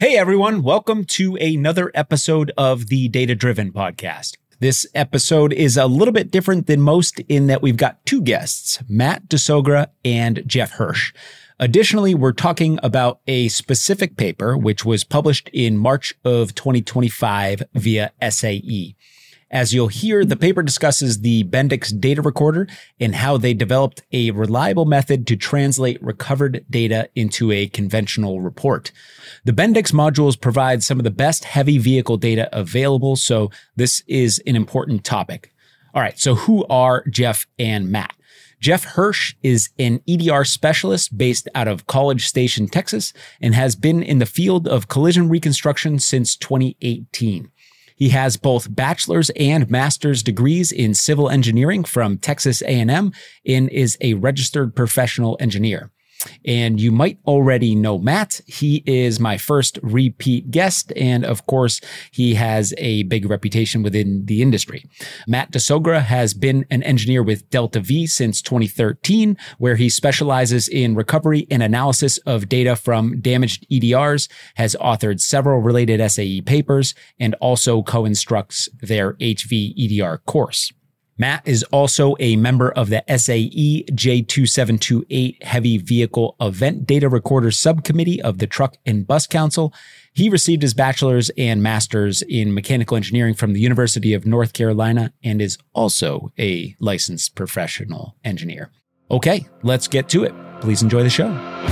Hey everyone, welcome to another episode of the Data Driven Podcast. This episode is a little bit different than most in that we've got two guests, Matt DeSogra and Jeff Hirsch. Additionally, we're talking about a specific paper which was published in March of 2025 via SAE. As you'll hear, the paper discusses the Bendix data recorder and how they developed a reliable method to translate recovered data into a conventional report. The Bendix modules provide some of the best heavy vehicle data available, so this is an important topic. All right, so who are Jeff and Matt? Jeff Hirsch is an EDR specialist based out of College Station, Texas, and has been in the field of collision reconstruction since 2018. He has both bachelor's and master's degrees in civil engineering from Texas A&M and is a registered professional engineer. And you might already know Matt. He is my first repeat guest, and of course, he has a big reputation within the industry. Matt DeSogra has been an engineer with Delta V since 2013, where he specializes in recovery and analysis of data from damaged EDRs, has authored several related SAE papers, and also co-instructs their HV EDR course. Matt is also a member of the SAE J2728 Heavy Vehicle Event Data Recorder Subcommittee of the Truck and Bus Council. He received his bachelor's and master's in mechanical engineering from the University of North Carolina and is also a licensed professional engineer. Okay, let's get to it. Please enjoy the show.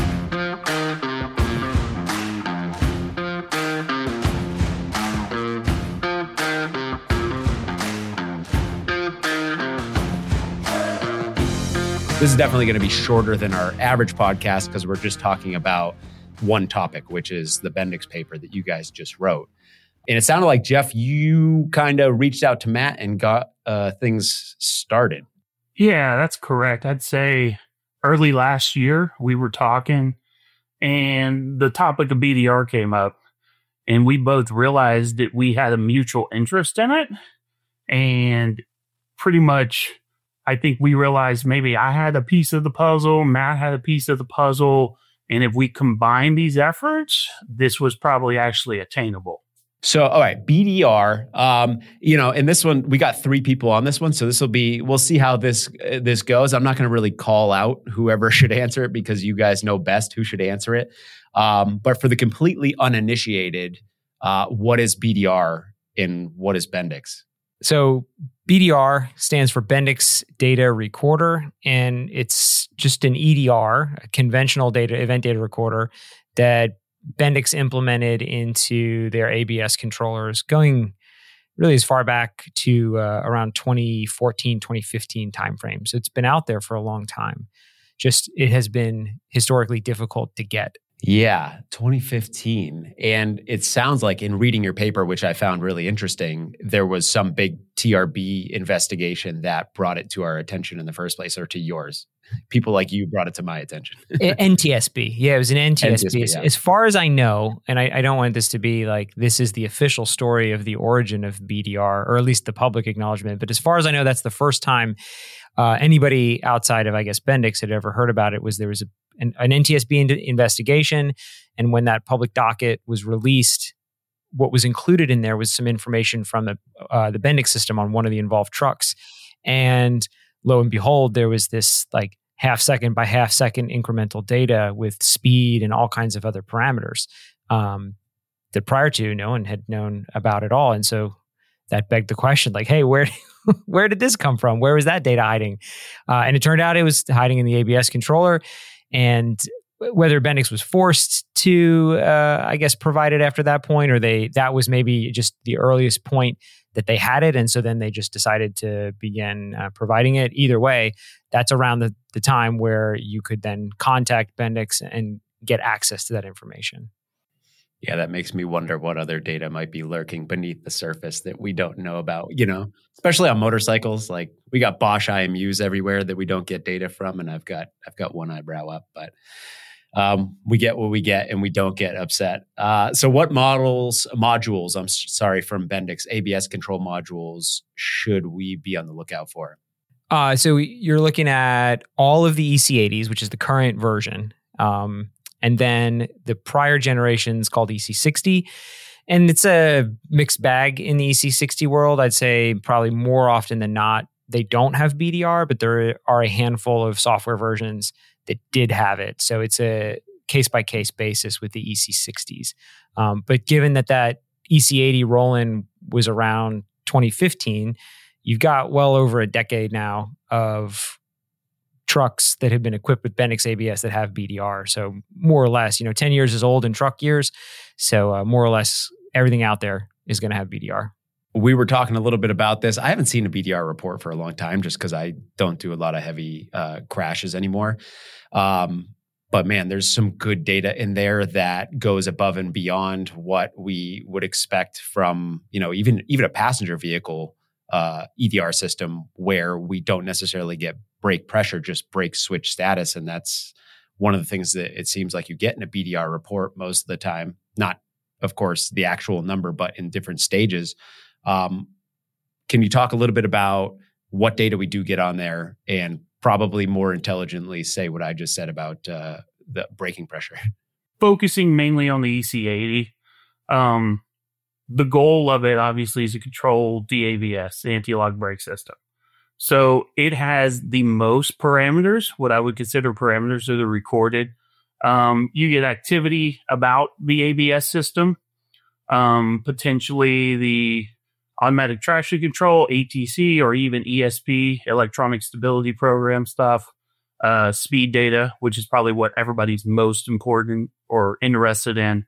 This is definitely going to be shorter than our average podcast because we're just talking about one topic, which is the Bendix paper that you guys just wrote. And it sounded like, Jeff, you kind of reached out to Matt and got things started. Yeah, that's correct. I'd say early last year we were talking and the topic of BDR came up and we both realized that we had a mutual interest in it. And pretty much I think we realized maybe I had a piece of the puzzle, Matt had a piece of the puzzle, and if we combine these efforts, this was probably actually attainable. So, all right, BDR, and this one, we got three people on this one, so we'll see how this goes. I'm not going to really call out whoever should answer it because you guys know best who should answer it. But for the completely uninitiated, what is BDR and what is Bendix? So BDR stands for Bendix Data Recorder, and it's just an EDR, a conventional event data recorder that Bendix implemented into their ABS controllers going really as far back to around 2014, 2015 timeframe. So it's been out there for a long time. Just it has been historically difficult to get. Yeah, 2015. And it sounds like in reading your paper, which I found really interesting, there was some big TRB investigation that brought it to our attention in the first place, or to yours. People like you brought it to my attention. NTSB. Yeah, it was an NTSB. Yeah. As far as I know, and I don't want this to be like this is the official story of the origin of BDR, or at least the public acknowledgement, but as far as I know, that's the first time anybody outside of, I guess, Bendix had ever heard about it. There was an NTSB investigation, and when that public docket was released, what was included in there was some information from the Bendix system on one of the involved trucks. And lo and behold, there was this like half second by half second incremental data with speed and all kinds of other parameters that prior to no one had known about at all. And so that begged the question, like, hey, where did this come from? Where was that data hiding? And it turned out it was hiding in the ABS controller. And whether Bendix was forced to, I guess, provide it after that point, or that was maybe just the earliest point that they had it, and so then they just decided to begin providing it. Either way, that's around the time where you could then contact Bendix and get access to that information. Yeah, that makes me wonder what other data might be lurking beneath the surface that we don't know about, especially on motorcycles. Like we got Bosch IMUs everywhere that we don't get data from. And I've got one eyebrow up, but we get what we get and we don't get upset. So what modules, from Bendix ABS control modules should we be on the lookout for? So you're looking at all of the EC80s, which is the current version. And then the prior generation is called EC60. And it's a mixed bag in the EC60 world. I'd say probably more often than not, they don't have BDR, but there are a handful of software versions that did have it. So it's a case-by-case basis with the EC60s. But given that EC80 roll-in was around 2015, you've got well over a decade now of trucks that have been equipped with Bendix ABS that have BDR. So more or less, 10 years is old in truck years. So more or less everything out there is going to have BDR. We were talking a little bit about this. I haven't seen a BDR report for a long time just because I don't do a lot of heavy crashes anymore. But man, there's some good data in there that goes above and beyond what we would expect from, even a passenger vehicle EDR system where we don't necessarily get brake pressure, just brake switch status. And that's one of the things that it seems like you get in a BDR report most of the time. Not, of course, the actual number, but in different stages. Can you talk a little bit about what data we do get on there and probably more intelligently say what I just said about the braking pressure? Focusing mainly on the EC80, the goal of it obviously is to control DAVS, the anti-lock brake system. So it has the most parameters, what I would consider parameters that are recorded. You get activity about the ABS system, potentially the automatic traction control, ATC, or even ESP, electronic stability program stuff, speed data, which is probably what everybody's most important or interested in.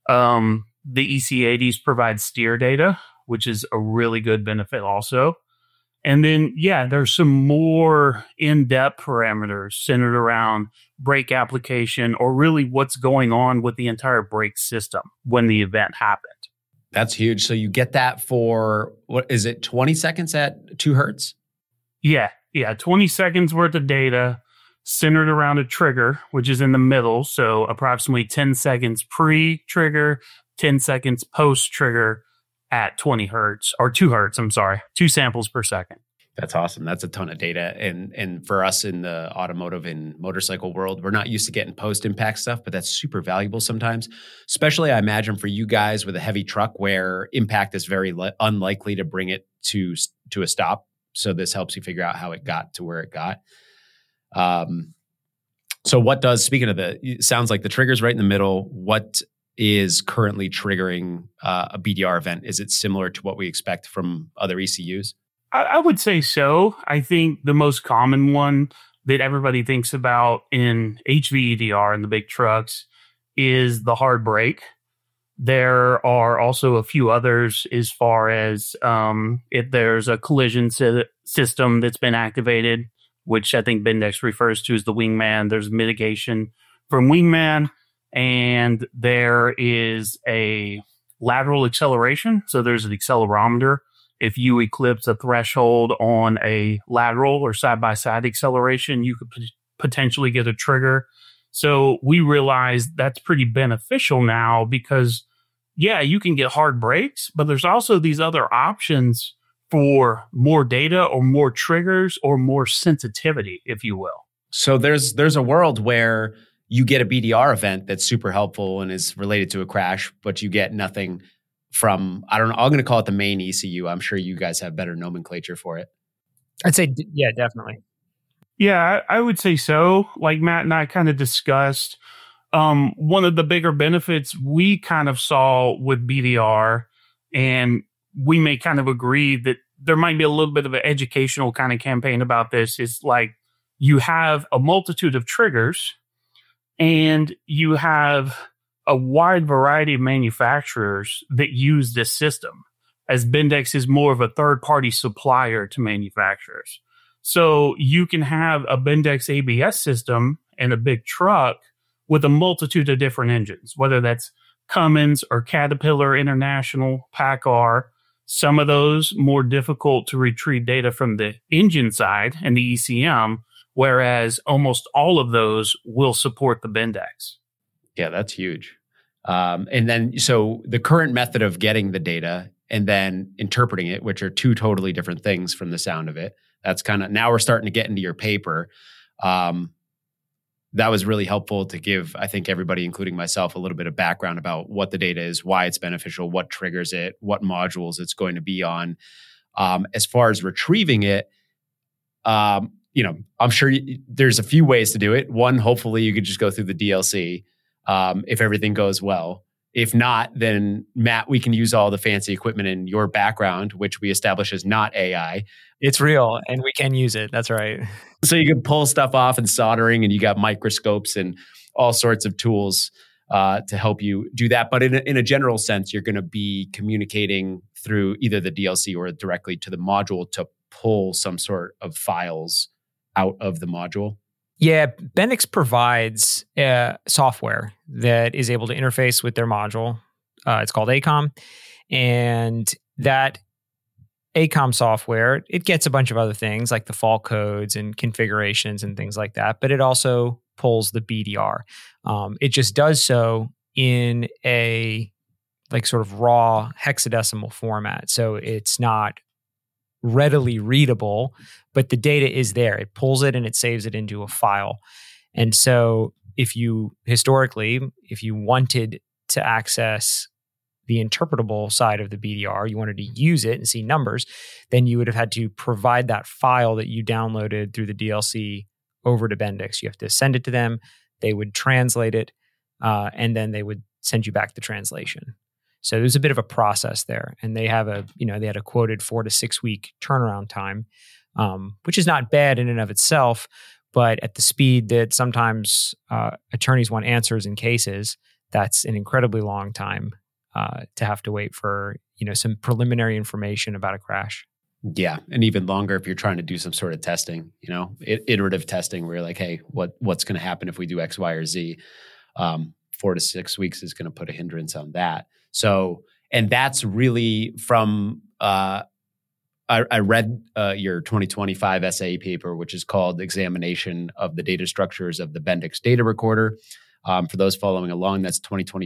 The EC80s provide steer data, which is a really good benefit also. And then, there's some more in-depth parameters centered around brake application or really what's going on with the entire brake system when the event happened. That's huge. So you get that for, what is it, 20 seconds at 2 hertz? Yeah. 20 seconds worth of data centered around a trigger, which is in the middle. So approximately 10 seconds pre-trigger, 10 seconds post-trigger at 20 hertz or 2 hertz. 2 samples per second. That's awesome. That's a ton of data. And for us in the automotive and motorcycle world, we're not used to getting post-impact stuff, but that's super valuable sometimes. Especially, I imagine, for you guys with a heavy truck where impact is very unlikely to bring it to a stop. So this helps you figure out how it got to where it got. So what does, speaking of it sounds like the trigger's right in the middle. What is currently triggering a BDR event? Is it similar to what we expect from other ECUs? I would say so. I think the most common one that everybody thinks about in HVEDR in the big trucks is the hard brake. There are also a few others as far as if there's a collision system that's been activated, which I think Bendix refers to as the wingman. There's mitigation from wingman, and there is a lateral acceleration. So there's an accelerometer. If you eclipse a threshold on a lateral or side-by-side acceleration, you could potentially get a trigger. So we realize that's pretty beneficial now because, you can get hard brakes, but there's also these other options for more data or more triggers or more sensitivity, if you will. So there's a world where you get a BDR event that's super helpful and is related to a crash, but you get nothing from, I don't know, I'm going to call it the main ECU. I'm sure you guys have better nomenclature for it. I'd say, definitely. Yeah, I would say so. Like Matt and I kind of discussed, one of the bigger benefits we kind of saw with BDR, and we may kind of agree that there might be a little bit of an educational kind of campaign about this, is like you have a multitude of triggers and you have a wide variety of manufacturers that use this system, as Bendix is more of a third-party supplier to manufacturers. So you can have a Bendix ABS system in a big truck with a multitude of different engines, whether that's Cummins or Caterpillar International, PACCAR. Some of those more difficult to retrieve data from the engine side and the ECM, whereas almost all of those will support the Bendix. Yeah, that's huge. And then, so the current method of getting the data and then interpreting it, which are two totally different things from the sound of it. That's kind of, now we're starting to get into your paper. that was really helpful to give, I think, everybody, including myself, a little bit of background about what the data is, why it's beneficial, what triggers it, what modules it's going to be on. As far as retrieving it, I'm sure there's a few ways to do it. One, hopefully you could just go through the DLC if everything goes well. If not, then Matt, we can use all the fancy equipment in your background, which we establish is not AI. It's real and we can use it. That's right. So you can pull stuff off and soldering, and you got microscopes and all sorts of tools to help you do that. But in a general sense, you're going to be communicating through either the DLC or directly to the module to pull some sort of files out of the module. Yeah, Bendix provides software that is able to interface with their module. It's called ACOM. And that ACOM software, it gets a bunch of other things like the fault codes and configurations and things like that, but it also pulls the BDR. It just does so in a like sort of raw hexadecimal format. So it's not readily readable, but the data is there. It pulls it and it saves it into a file. And so if you wanted to access the interpretable side of the BDR, you wanted to use it and see numbers, then you would have had to provide that file that you downloaded through the DLC over to Bendix. You have to send it to them. They would translate it, and then they would send you back the translation. So there's a bit of a process there, and they had a quoted 4 to 6 week turnaround time, which is not bad in and of itself, but at the speed that sometimes attorneys want answers in cases, that's an incredibly long time to have to wait for some preliminary information about a crash. Yeah, and even longer if you're trying to do some sort of testing, iterative testing where you're like, hey, what's going to happen if we do X, Y, or Z? 4 to 6 weeks is going to put a hindrance on that. So, and that's really from, I read your 2025 SAE paper, which is called Examination of the Data Structures of the Bendix Data Recorder. For those following along, that's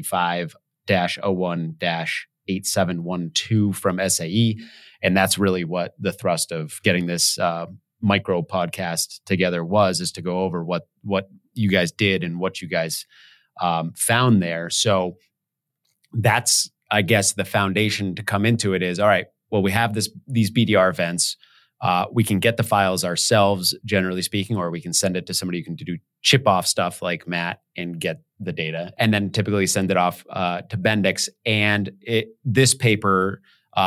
2025-01-8712 from SAE. And that's really what the thrust of getting this micro podcast together is to go over what you guys did and what you guys found there. So that's, I guess, the foundation to come into it is, all right, well, we have these BDR events. We can get the files ourselves, generally speaking, or we can send it to somebody who can do chip off stuff like Matt and get the data, and then typically send it off to Bendix. And this paper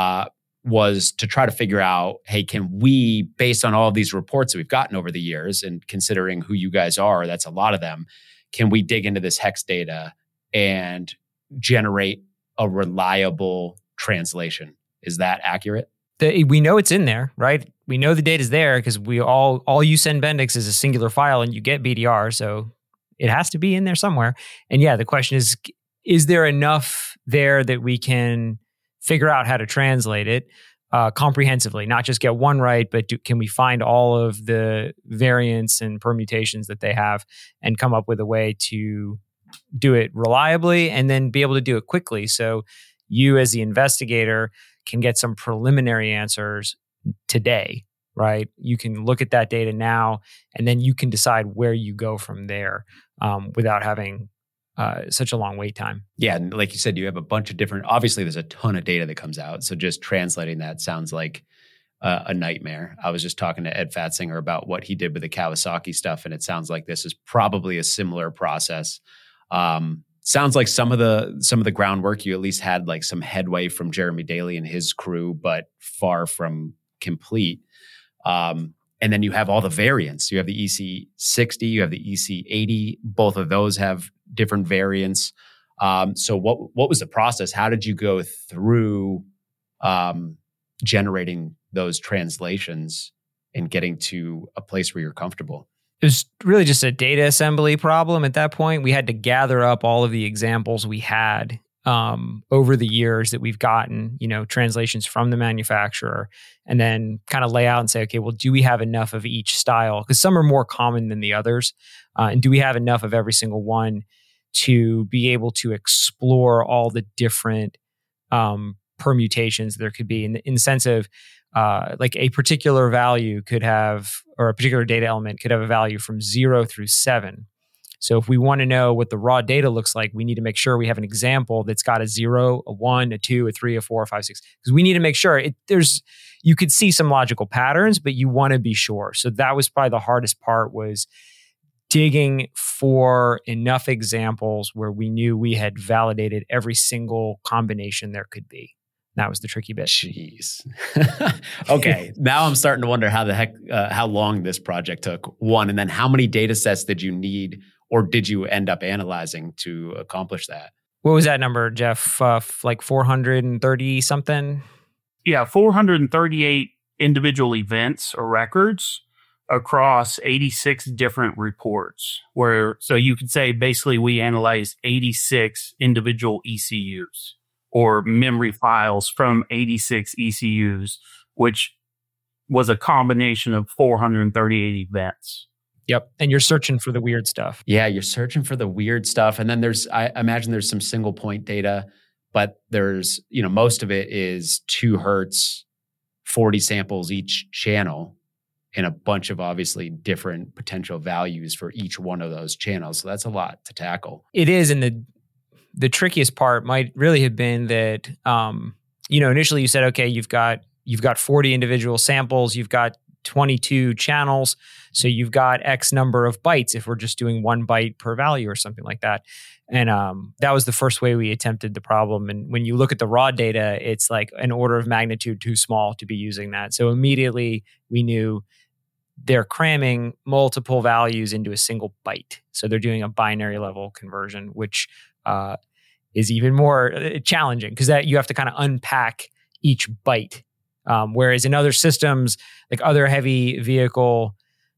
was to try to figure out, hey, can we, based on all of these reports that we've gotten over the years and considering who you guys are, that's a lot of them, can we dig into this hex data and generate a reliable translation? Is that accurate? We know it's in there, right? We know the data's there because all you send Bendix is a singular file and you get BDR. So it has to be in there somewhere. And yeah, the question is there enough there that we can figure out how to translate it comprehensively, not just get one right, but can we find all of the variants and permutations that they have and come up with a way to do it reliably and then be able to do it quickly. So you as the investigator can get some preliminary answers today, right? You can look at that data now and then you can decide where you go from there without having such a long wait time. Yeah. And like you said, you have a bunch of different, obviously there's a ton of data that comes out. So just translating that sounds like a nightmare. I was just talking to Ed Fatzinger about what he did with the Kawasaki stuff. And it sounds like this is probably a similar process. Sounds like some of the groundwork, you at least had like some headway from Jeremy Daly and his crew, but far from complete. And then you have all the variants. You have the EC60, you have the EC80. Both of those have different variants. So what was the process? How did you go through generating those translations and getting to a place where you're comfortable? It was really just a data assembly problem at that point. We had to gather up all of the examples we had over the years that we've gotten, translations from the manufacturer, and then kind of lay out and say, okay, well, do we have enough of each style? Because some are more common than the others. And do we have enough of every single one to be able to explore all the different permutations there could be in the sense of like a particular value could have, or a particular data element could have a value from 0 through 7. So if we want to know what the raw data looks like, we need to make sure we have an example that's got a 0, a 1, a 2, a 3, a 4, a 5, 6. Because we need to make sure you could see some logical patterns, but you want to be sure. So that was probably the hardest part, was digging for enough examples where we knew we had validated every single combination there could be. That was the tricky bit. Jeez. Okay. Now I'm starting to wonder how long this project took. One, and then how many data sets did you need, or did you end up analyzing to accomplish that? What was that number, Jeff? Like 430 something? Yeah, 438 individual events or records across 86 different reports. So you could say basically we analyzed 86 individual ECUs, or memory files from 86 ECUs, which was a combination of 438 events. Yep. And you're searching for the weird stuff. Yeah, you're searching for the weird stuff. And then I imagine there's some single point data, but there's, most of it is 2 hertz, 40 samples each channel, and a bunch of obviously different potential values for each one of those channels. So that's a lot to tackle. It is. And the trickiest part might really have been that, initially you said, okay, you've got 40 individual samples, you've got 22 channels, so you've got X number of bytes if we're just doing 1 byte per value or something like that. And that was the first way we attempted the problem. And when you look at the raw data, it's like an order of magnitude too small to be using that. So immediately we knew they're cramming multiple values into a single byte. So they're doing a binary level conversion, which is even more challenging because that you have to kind of unpack each byte. Whereas in other systems, like other heavy vehicle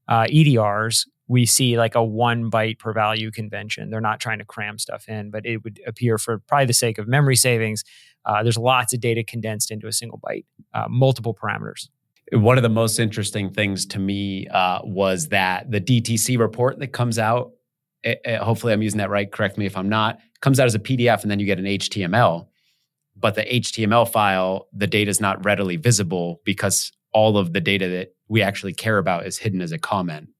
EDRs, we see like a 1 byte per value convention. They're not trying to cram stuff in, but it would appear, for probably the sake of memory savings, there's lots of data condensed into a single byte, multiple parameters. One of the most interesting things to me was that the DTC report that comes out, hopefully I'm using that right, correct me if I'm not, comes out as a PDF and then you get an HTML. But the HTML file, the data is not readily visible because all of the data that we actually care about is hidden as a comment.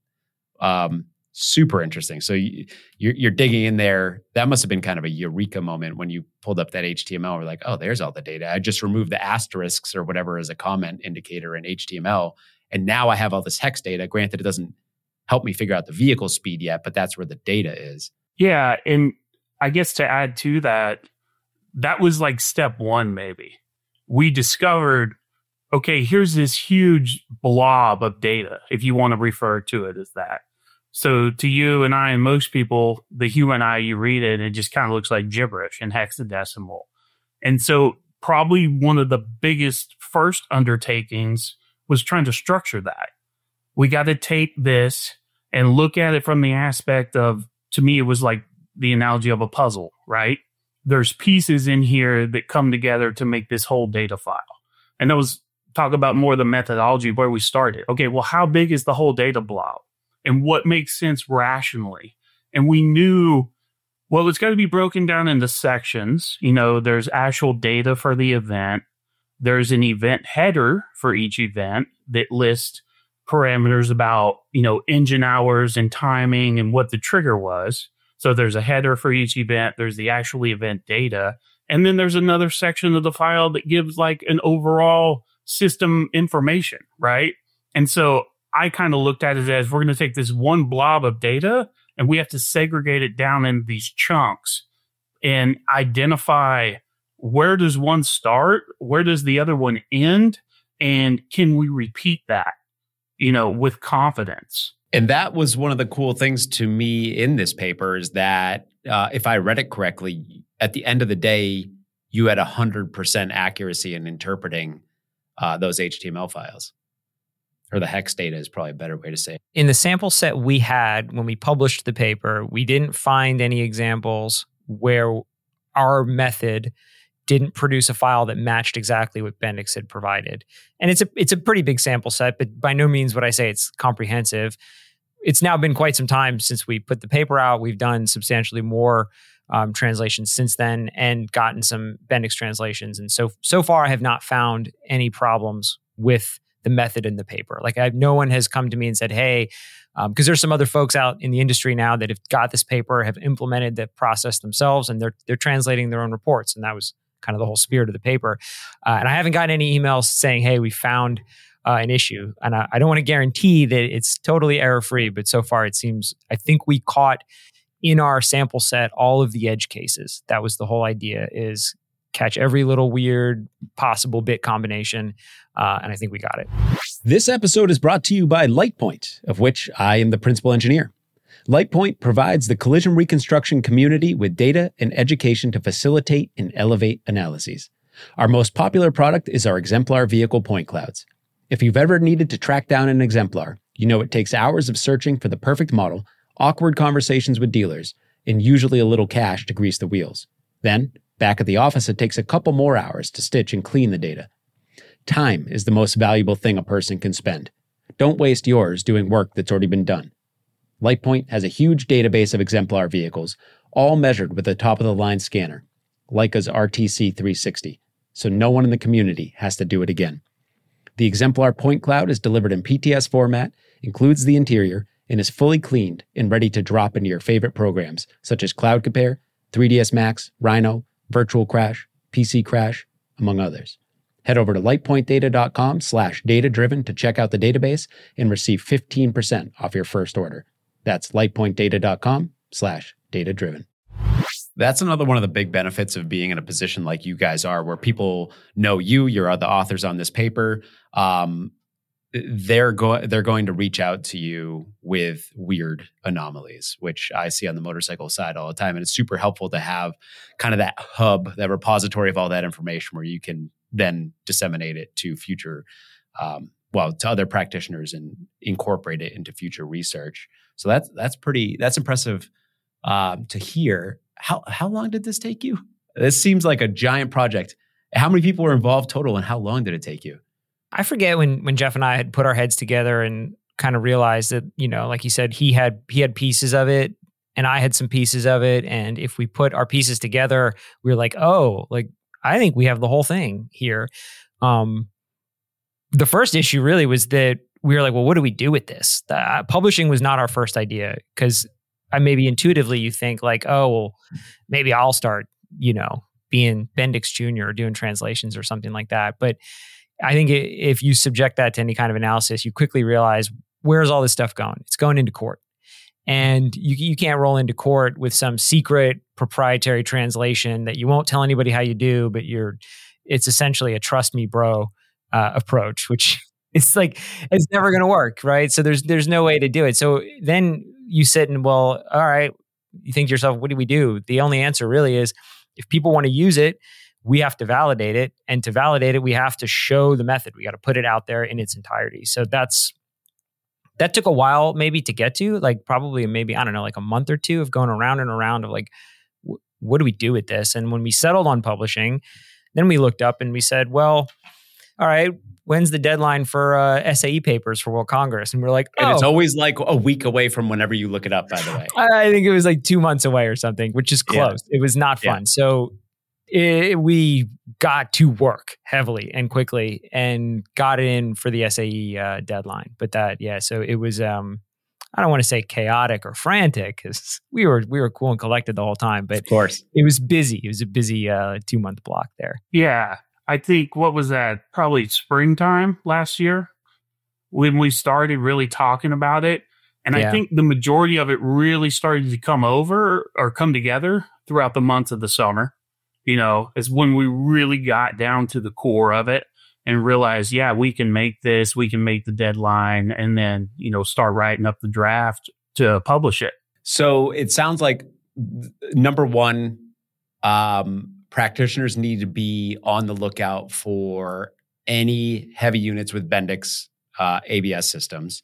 Super interesting. So you're digging in there. That must have been kind of a eureka moment when you pulled up that HTML. We're like, oh, there's all the data. I just removed the asterisks or whatever as a comment indicator in HTML. And now I have all this hex data. Granted, it doesn't help me figure out the vehicle speed yet, but that's where the data is. Yeah. And I guess to add to that, that was like step 1, maybe. We discovered, okay, here's this huge blob of data, if you want to refer to it as that. So to you and I and most people, the human eye, you read it, it just kind of looks like gibberish in hexadecimal. And so probably one of the biggest first undertakings was trying to structure that. We got to take this and look at it from the aspect of, to me, it was like the analogy of a puzzle, right? There's pieces in here that come together to make this whole data file. And that was talk about more the methodology where we started. Okay, well, how big is the whole data blob? And what makes sense rationally? And we knew, well, it's got to be broken down into sections. There's actual data for the event. There's an event header for each event that lists parameters about, engine hours and timing and what the trigger was. So there's a header for each event. There's the actual event data. And then there's another section of the file that gives like an overall system information, right? And so I kind of looked at it as we're going to take this one blob of data and we have to segregate it down into these chunks and identify where does one start, where does the other one end, and can we repeat that, with confidence. And that was one of the cool things to me in this paper is that if I read it correctly, at the end of the day, you had 100% accuracy in interpreting those HTML files. Or the hex data is probably a better way to say it. In the sample set we had when we published the paper, we didn't find any examples where our method didn't produce a file that matched exactly what Bendix had provided. And it's a pretty big sample set, but by no means would I say it's comprehensive. It's now been quite some time since we put the paper out. We've done substantially more translations since then and gotten some Bendix translations. And so far I have not found any problems with the method in the paper. Like no one has come to me and said, hey, because there's some other folks out in the industry now that have got this paper, have implemented the process themselves, and they're translating their own reports. And that was kind of the whole spirit of the paper. And I haven't gotten any emails saying, hey, we found an issue. And I don't want to guarantee that it's totally error-free, but so far it seems, I think we caught in our sample set all of the edge cases. That was the whole idea, is catch every little weird possible bit combination. And I think we got it. This episode is brought to you by LightPoint, of which I am the principal engineer. LightPoint provides the collision reconstruction community with data and education to facilitate and elevate analyses. Our most popular product is our exemplar vehicle point clouds. If you've ever needed to track down an exemplar, you know it takes hours of searching for the perfect model, awkward conversations with dealers, and usually a little cash to grease the wheels. Then, back at the office, it takes a couple more hours to stitch and clean the data. Time is the most valuable thing a person can spend. Don't waste yours doing work that's already been done. LightPoint has a huge database of exemplar vehicles, all measured with a top-of-the-line scanner, Leica's RTC 360, so no one in the community has to do it again. The exemplar point cloud is delivered in PTS format, includes the interior, and is fully cleaned and ready to drop into your favorite programs, such as Cloud Compare, 3ds Max, Rhino, Virtual Crash, PC Crash, among others. Head over to lightpointdata.com/data-driven to check out the database and receive 15% off your first order. That's lightpointdata.com/data-driven. That's another one of the big benefits of being in a position like you guys are, where people know you're the authors on this paper. They're going to reach out to you with weird anomalies, which I see on the motorcycle side all the time. And it's super helpful to have kind of that hub, that repository of all that information where you can then disseminate it to future, to other practitioners and incorporate it into future research. So that's impressive to hear. How long did this take you? This seems like a giant project. How many people were involved total, and how long did it take you? I forget when Jeff and I had put our heads together and kind of realized that, like you said, he had pieces of it and I had some pieces of it. And if we put our pieces together, we were like, oh, like, I think we have the whole thing here. The first issue really was that we were like, well, what do we do with this? Publishing was not our first idea, because maybe intuitively you think like, oh, well, maybe I'll start, being Bendix Jr. or doing translations or something like that. But I think if you subject that to any kind of analysis, you quickly realize, where's all this stuff going? It's going into court. And you can't roll into court with some secret proprietary translation that you won't tell anybody how you do, but it's essentially a trust me bro approach, which it's like, it's never going to work, right? So there's no way to do it. So then you sit and, well, all right, you think to yourself, what do we do? The only answer really is, if people want to use it, we have to validate it. And to validate it, we have to show the method. We got to put it out there in its entirety. So that took a while maybe to get to, like probably maybe, I don't know, like a month or two of going around and around of like, what do we do with this? And when we settled on publishing, then we looked up and we said, well, all right, when's the deadline for SAE papers for World Congress? And we're like, and it's always like a week away from whenever you look it up, by the way. I think it was like 2 months away or something, which is close. Yeah. It was not fun. Yeah. So we got to work heavily and quickly and got it in for the SAE deadline. But so it was, I don't want to say chaotic or frantic, because we were cool and collected the whole time, but of course it was busy. It was a busy 2-month block there. Yeah. I think, what was that? Probably springtime last year when we started really talking about it. And I think the majority of it really started to come together throughout the months of the summer. Is when we really got down to the core of it and realized, we can make this, we can make the deadline, and then, start writing up the draft to publish it. So it sounds like, number one, practitioners need to be on the lookout for any heavy units with Bendix ABS systems.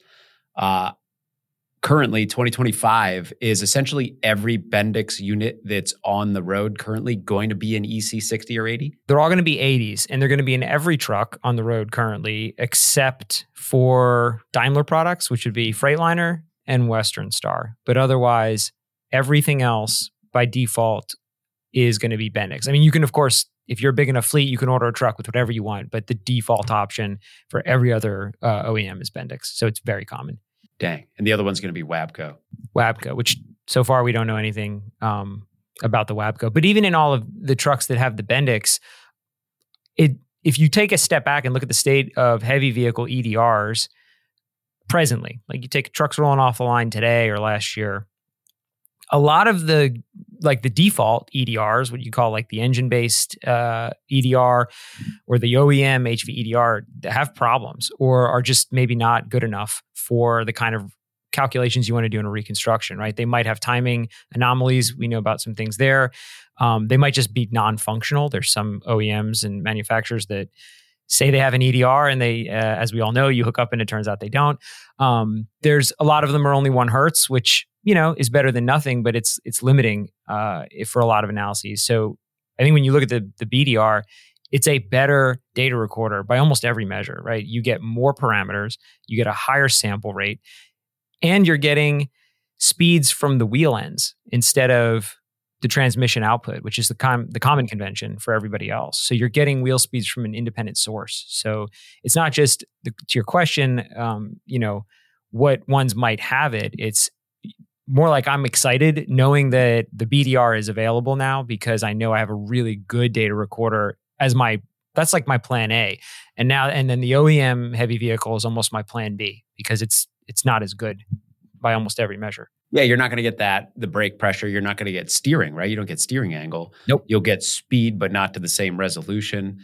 Currently, 2025 is essentially every Bendix unit that's on the road currently going to be an EC60 or 80? They're all going to be 80s, and they're going to be in every truck on the road currently, except for Daimler products, which would be Freightliner and Western Star. But otherwise, everything else by default is going to be Bendix. I mean, you can, of course, if you're a big enough fleet, you can order a truck with whatever you want, but the default option for every other OEM is Bendix. So it's very common. Dang. And the other one's going to be WABCO. WABCO, which so far we don't know anything about the WABCO. But even in all of the trucks that have the Bendix, if you take a step back and look at the state of heavy vehicle EDRs presently, like you take trucks rolling off the line today or last year, a lot of the default EDRs, what you call like the engine-based EDR or the OEM HV EDR, have problems or are just maybe not good enough for the kind of calculations you want to do in a reconstruction, right? They might have timing anomalies. We know about some things there. They might just be non-functional. There's some OEMs and manufacturers that say they have an EDR and they, as we all know, you hook up and it turns out they don't. There's a lot of them are only 1 hertz, which, is better than nothing, but it's limiting for a lot of analyses. So I think when you look at the BDR, it's a better data recorder by almost every measure, right? You get more parameters, you get a higher sample rate, and you're getting speeds from the wheel ends instead of the transmission output, which is the common convention for everybody else. So you're getting wheel speeds from an independent source. So it's not just, to your question, what ones might have it. It's more like I'm excited knowing that the BDR is available now because I know I have a really good data recorder that's like my plan A. And then the OEM heavy vehicle is almost my plan B because it's not as good by almost every measure. Yeah, you're not going to get the brake pressure. You're not going to get steering, right? You don't get steering angle. Nope. You'll get speed, but not to the same resolution.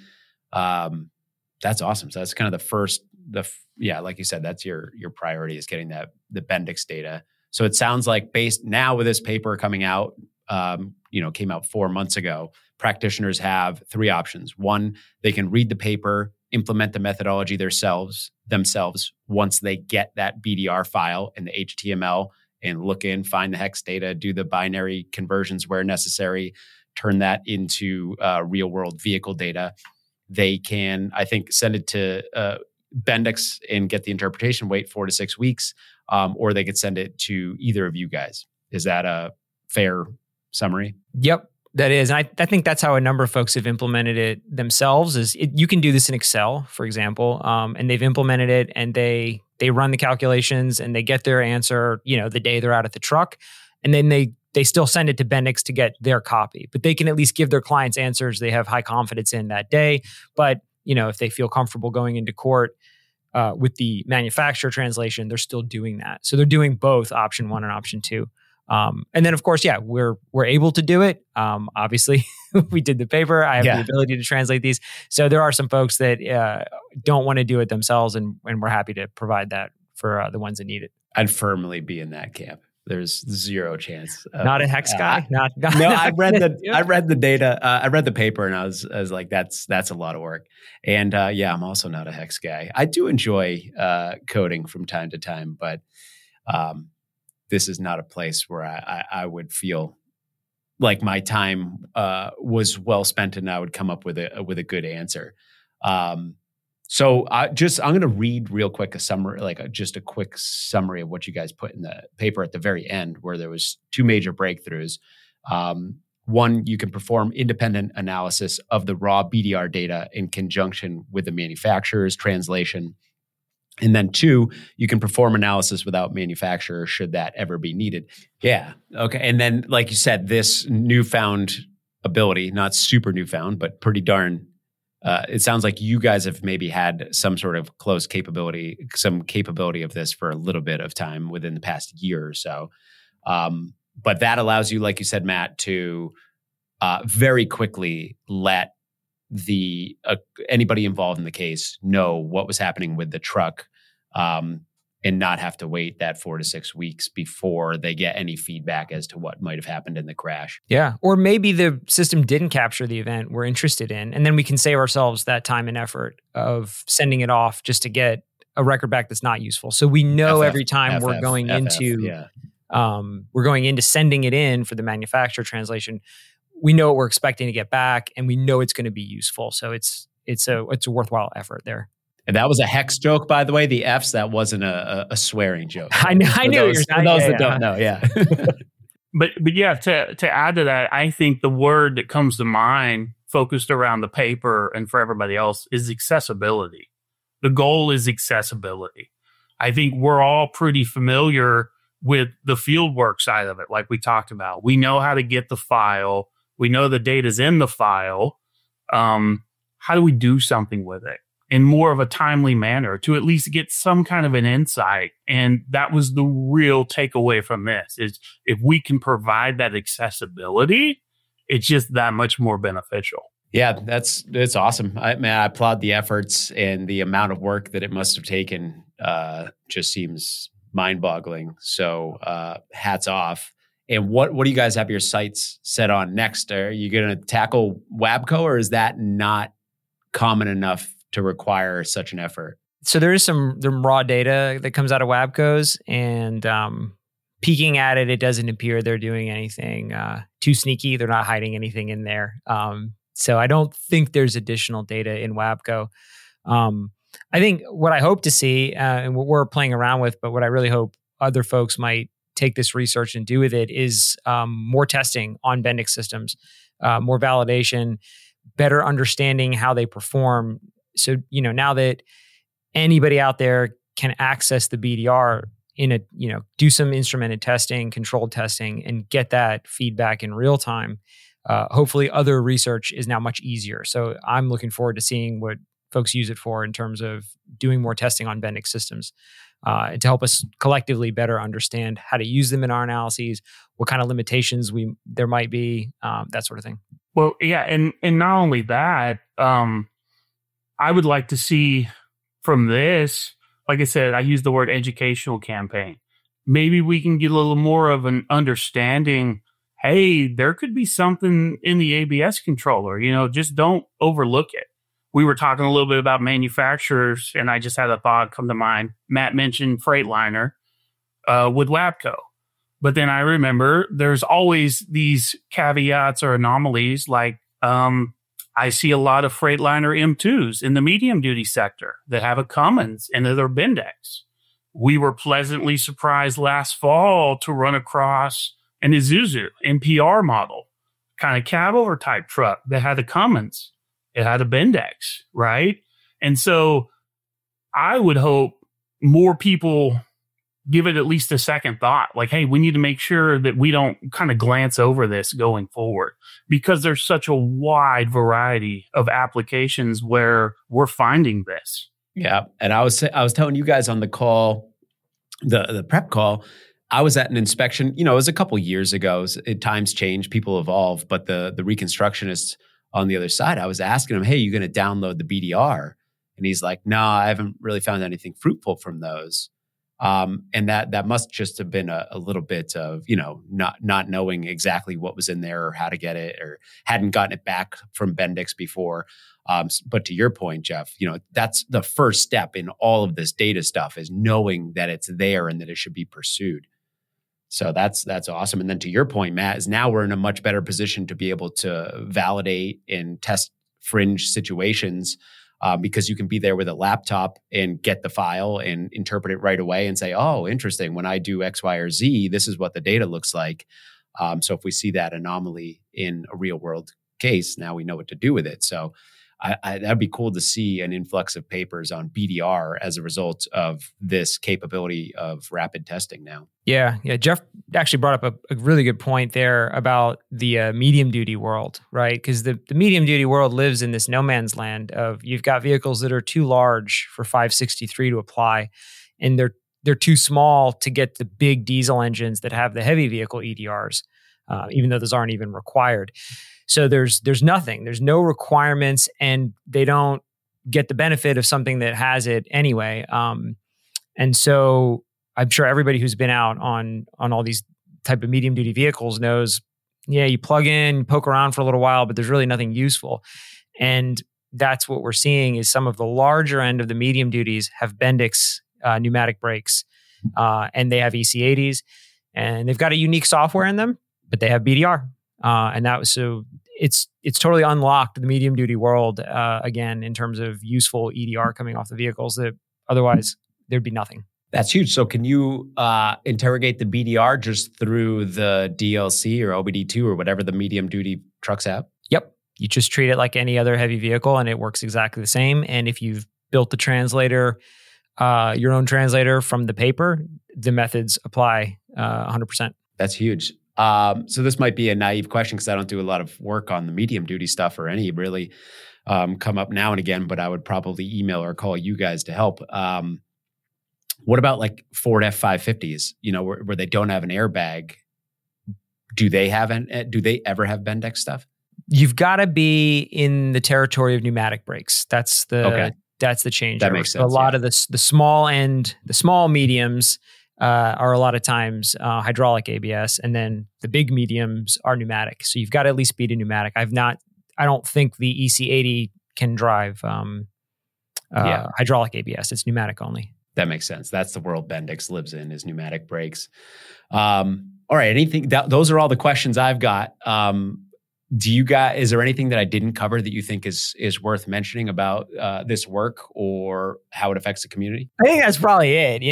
That's awesome. So that's kind of the first, like you said, that's your priority is getting the Bendix data. So it sounds like based now with this paper coming out, came out 4 months ago, practitioners have 3 options. 1, they can read the paper, implement the methodology themselves once they get that BDR file and the HTML and look in, find the hex data, do the binary conversions where necessary, turn that into real world vehicle data. They can, I think, send it to Bendix and get the interpretation, wait 4 to 6 weeks, or they could send it to either of you guys. Is that a fair summary? Yep, that is. And I think that's how a number of folks have implemented it themselves. You can do this in Excel, for example, and they've implemented it and they run the calculations and they get their answer, the day they're out at the truck. And then they still send it to Bendix to get their copy. But they can at least give their clients answers they have high confidence in that day. But, if they feel comfortable going into court with the manufacturer translation, they're still doing that. So they're doing both option 1 and option 2. And then, of course, we're able to do it. Obviously, we did the paper. I have the ability to translate these. So there are some folks that don't want to do it themselves, and we're happy to provide that for the ones that need it. I'd firmly be in that camp. There's zero chance. Not a hex guy. No, I read the data. I read the paper, and I was like, that's a lot of work. And I'm also not a hex guy. I do enjoy coding from time to time, but this is not a place where I would feel like my time was well spent, and I would come up with a good answer. So I'm going to read real quick a summary, just a quick summary of what you guys put in the paper at the very end, where there was 2 major breakthroughs. 1, you can perform independent analysis of the raw BDR data in conjunction with the manufacturer's translation. And then 2, you can perform analysis without manufacturer should that ever be needed. Yeah. Okay. And then, like you said, this newfound ability, not super newfound, but pretty darn, it sounds like you guys have maybe had some sort of close capability, some capability of this for a little bit of time within the past year or so. But that allows you, like you said, Matt, to very quickly let anybody involved in the case know what was happening with the truck, and not have to wait that 4 to 6 weeks before they get any feedback as to what might have happened in the crash. Yeah. Or maybe the system didn't capture the event we're interested in, and then we can save ourselves that time and effort of sending it off just to get a record back that's not useful. So we know every time we're going into sending it in for the manufacturer translation, we know what we're expecting to get back, and we know it's going to be useful. So it's a worthwhile effort there. And that was a hex joke, by the way. The Fs, that wasn't a swearing joke. I knew you're saying. For those that don't know, But to add to that, I think the word that comes to mind focused around the paper and for everybody else is accessibility. The goal is accessibility. I think we're all pretty familiar with the fieldwork side of it, like we talked about. We know how to get the file. We know the data's in the file. How do we do something with it in more of a timely manner to at least get some kind of an insight? And that was the real takeaway from this, is if we can provide that accessibility, it's just that much more beneficial. Yeah, that's awesome. I applaud the efforts, and the amount of work that it must have taken just seems mind-boggling. So hats off. And what do you guys have your sights set on next? Are you going to tackle WABCO, or is that not common enough to require such an effort? So there is some raw data that comes out of WABCOs, and peeking at it, it doesn't appear they're doing anything too sneaky. They're not hiding anything in there. So I don't think there's additional data in WABCO. I think what I hope to see, and what we're playing around with, but what I really hope other folks might take this research and do with it is more testing on Bendix systems, more validation, better understanding how they perform. So, now that anybody out there can access the BDR do some instrumented testing, controlled testing, and get that feedback in real time. Hopefully other research is now much easier. So I'm looking forward to seeing what folks use it for in terms of doing more testing on Bendix systems to help us collectively better understand how to use them in our analyses, what kind of limitations there might be, that sort of thing. Well, yeah, and not only that, I would like to see from this, like I said, I use the word educational campaign. Maybe we can get a little more of an understanding. Hey, there could be something in the ABS controller, just don't overlook it. We were talking a little bit about manufacturers, and I just had a thought come to mind. Matt mentioned Freightliner with WABCO. But then I remember there's always these caveats or anomalies, like I see a lot of Freightliner M2s in the medium duty sector that have a Cummins in their Bendix. We were pleasantly surprised last fall to run across an Isuzu NPR model, kind of cabover type truck that had a Cummins. It had a Bendix, right? And so I would hope more people give it at least a second thought. Like, hey, we need to make sure that we don't kind of glance over this going forward, because there's such a wide variety of applications where we're finding this. Yeah. And I was telling you guys on the call, the prep call, I was at an inspection, it was a couple years ago. Times change, people evolve, but the reconstructionist on the other side, I was asking him, hey, you going to download the BDR? And he's like, no, I haven't really found anything fruitful from those. And that must just have been a little bit of, not knowing exactly what was in there or how to get it, or hadn't gotten it back from Bendix before. But to your point, Jeff, that's the first step in all of this data stuff, is knowing that it's there and that it should be pursued. So that's awesome. And then to your point, Matt, is now we're in a much better position to be able to validate and test fringe situations, because you can be there with a laptop and get the file and interpret it right away and say, oh, interesting. When I do X, Y, or Z, this is what the data looks like. So if we see that anomaly in a real world case, now we know what to do with it. So that'd be cool to see an influx of papers on BDR as a result of this capability of rapid testing now. Yeah. Jeff actually brought up a really good point there about the medium duty world, right? Because the medium duty world lives in this no man's land of, you've got vehicles that are too large for 563 to apply, and they're too small to get the big diesel engines that have the heavy vehicle EDRs, even though those aren't even required. So there's nothing, there's no requirements, and they don't get the benefit of something that has it anyway. And so I'm sure everybody who's been out on all these type of medium duty vehicles knows, you plug in, poke around for a little while, but there's really nothing useful. And that's what we're seeing, is some of the larger end of the medium duties have Bendix pneumatic brakes, and they have EC80s, and they've got a unique software in them, but they have BDR. And that was, so it's totally unlocked the medium duty world again, in terms of useful EDR coming off the vehicles that otherwise there'd be nothing. That's huge. So can you interrogate the BDR just through the DLC or OBD2 or whatever the medium duty trucks have? Yep. You just treat it like any other heavy vehicle and it works exactly the same. And if you've built the translator, your own translator from the paper, the methods apply 100%. That's huge. So this might be a naive question because I don't do a lot of work on the medium duty stuff or any really come up now and again, but I would probably email or call you guys to help. What about like Ford F-550s, where they don't have an airbag? Do they ever have Bendix stuff? You've got to be in the territory of pneumatic brakes. That's the change. That makes sense. So a lot of the small end, the small mediums are a lot of times hydraulic ABS, and then the big mediums are pneumatic. So you've got to at least be to pneumatic. I don't think the EC80 can drive hydraulic ABS. It's pneumatic only. That makes sense. That's the world Bendix lives in, is pneumatic brakes. All right. Those are all the questions I've got. Is there anything that I didn't cover that you think is worth mentioning about this work or how it affects the community? I think that's probably it.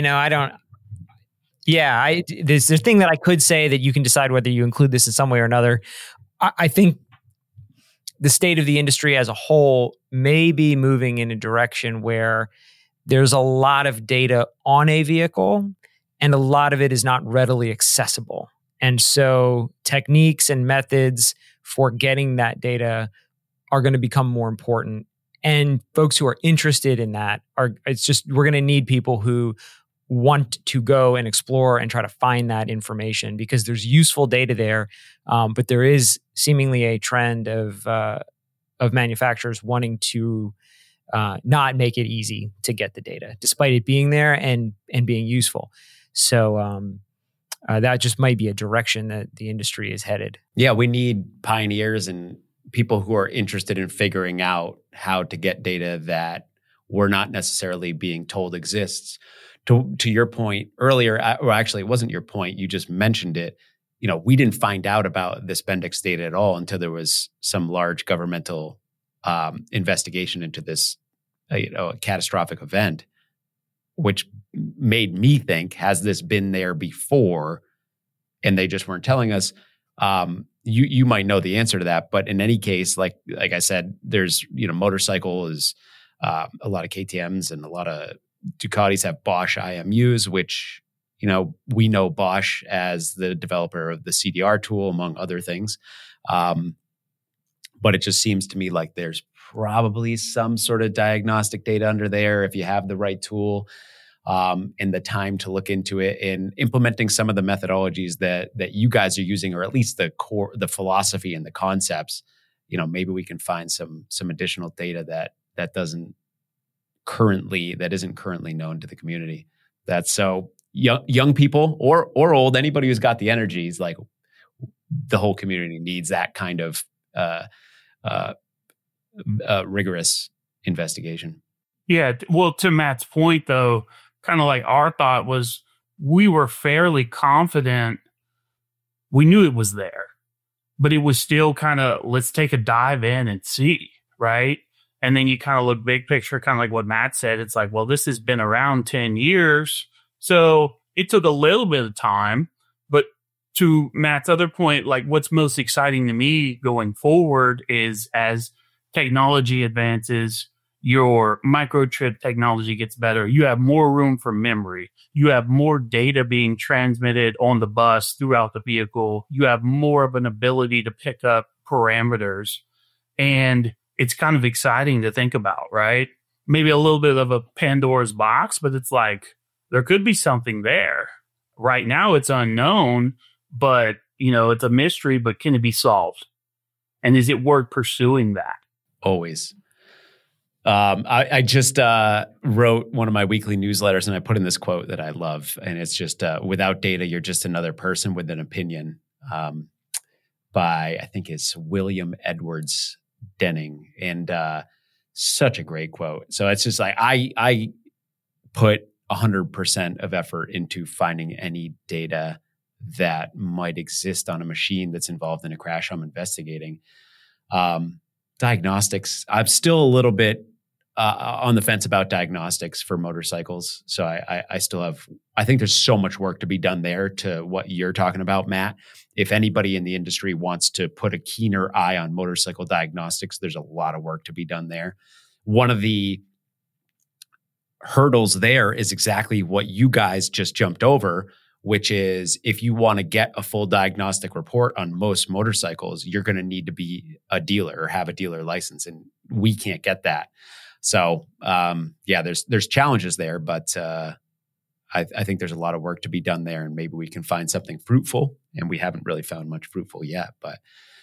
There's the thing that I could say that you can decide whether you include this in some way or another. I think the state of the industry as a whole may be moving in a direction where there's a lot of data on a vehicle and a lot of it is not readily accessible. And so techniques and methods for getting that data are going to become more important. And folks who are interested in that we're going to need people who want to go and explore and try to find that information, because there's useful data there. But there is seemingly a trend of manufacturers wanting to not make it easy to get the data, despite it being there and being useful. So that just might be a direction that the industry is headed. Yeah, we need pioneers and people who are interested in figuring out how to get data that we're not necessarily being told exists. To your point earlier, or actually it wasn't your point, you just mentioned it. We didn't find out about this Bendix data at all until there was some large governmental investigation into this, a catastrophic event, which made me think, has this been there before? And they just weren't telling us. You might know the answer to that, but in any case, like I said, there's motorcycle is a lot of KTMs and a lot of Ducatis have Bosch IMUs, which we know Bosch as the developer of the CDR tool, among other things. But it just seems to me like there's probably some sort of diagnostic data under there if you have the right tool and the time to look into it and implementing some of the methodologies that you guys are using, or at least the core, the philosophy and the concepts. Maybe we can find some additional data that isn't currently known to the community. That's so young people or old, anybody who's got the energy is like, the whole community needs that kind of rigorous investigation. Yeah. Well, to Matt's point, though, kind of like our thought was, we were fairly confident. We knew it was there, but it was still kind of, let's take a dive in and see, right? And then you kind of look big picture, kind of like what Matt said. It's like, well, this has been around 10 years. So it took a little bit of time. But to Matt's other point, like what's most exciting to me going forward is as technology advances, your microchip technology gets better. You have more room for memory. You have more data being transmitted on the bus throughout the vehicle. You have more of an ability to pick up parameters. And it's kind of exciting to think about, right? Maybe a little bit of a Pandora's box, but it's like, there could be something there. Right now it's unknown, but it's a mystery, but can it be solved? And is it worth pursuing that? Always. I just wrote one of my weekly newsletters and I put in this quote that I love. And it's just, without data, you're just another person with an opinion, by, I think it's William Edwards Denning. And such a great quote. So it's just like, I put 100% of effort into finding any data that might exist on a machine that's involved in a crash I'm investigating. Diagnostics, I'm still a little bit on the fence about diagnostics for motorcycles. So I think there's so much work to be done there to what you're talking about, Matt. If anybody in the industry wants to put a keener eye on motorcycle diagnostics, there's a lot of work to be done there. One of the hurdles there is exactly what you guys just jumped over, which is if you want to get a full diagnostic report on most motorcycles, you're going to need to be a dealer or have a dealer license, and we can't get that. So there's challenges there, but I think there's a lot of work to be done there, and maybe we can find something fruitful, and we haven't really found much fruitful yet. But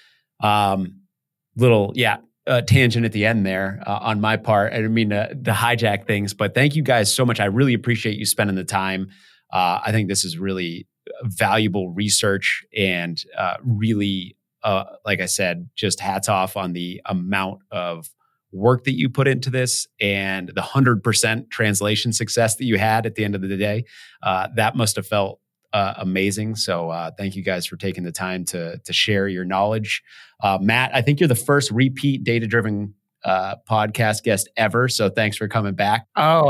tangent at the end there on my part. I didn't mean to hijack things, but thank you guys so much. I really appreciate you spending the time. I think this is really valuable research, and really, like I said, just hats off on the amount of work that you put into this and the 100% translation success that you had at the end of the day. That must have felt amazing. So thank you guys for taking the time to share your knowledge. Matt, I think you're the first repeat data-driven podcast guest ever. So thanks for coming back. Oh,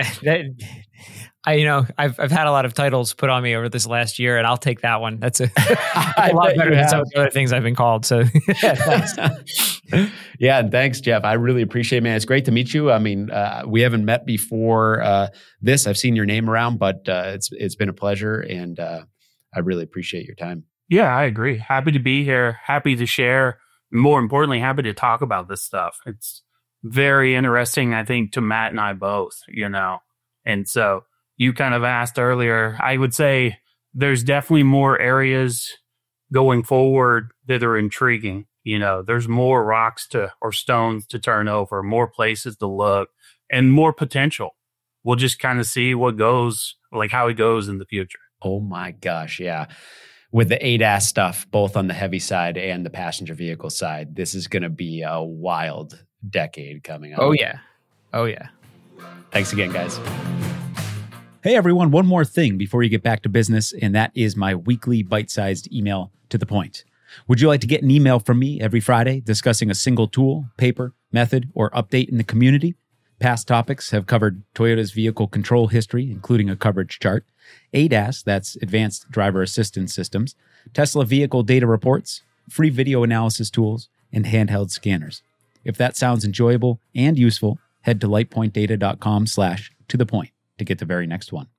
I've had a lot of titles put on me over this last year, and I'll take that one. That's a lot better than some of the other things I've been called. So thanks. Yeah, and thanks, Jeff. I really appreciate it, man. It's great to meet you. I mean, we haven't met before this. I've seen your name around, but it's been a pleasure, and I really appreciate your time. Yeah, I agree. Happy to be here. Happy to share. More importantly, happy to talk about this stuff. It's very interesting, I think, to Matt and I both, And so you kind of asked earlier, I would say there's definitely more areas going forward that are intriguing. There's more rocks or stones to turn over, more places to look, and more potential. We'll just kind of see how it goes in the future. Oh my gosh. Yeah. With the ADAS stuff, both on the heavy side and the passenger vehicle side, this is going to be a wild decade coming up. Oh yeah. Thanks again, guys. Hey everyone, one more thing before you get back to business, and that is my weekly bite-sized email to the point. Would you like to get an email from me every Friday discussing a single tool, paper, method, or update in the community? Past topics have covered Toyota's vehicle control history, including a coverage chart, ADAS, that's Advanced Driver Assistance Systems, Tesla vehicle data reports, free video analysis tools, and handheld scanners. If that sounds enjoyable and useful, head to lightpointdata.com/to-the-point to get the very next one.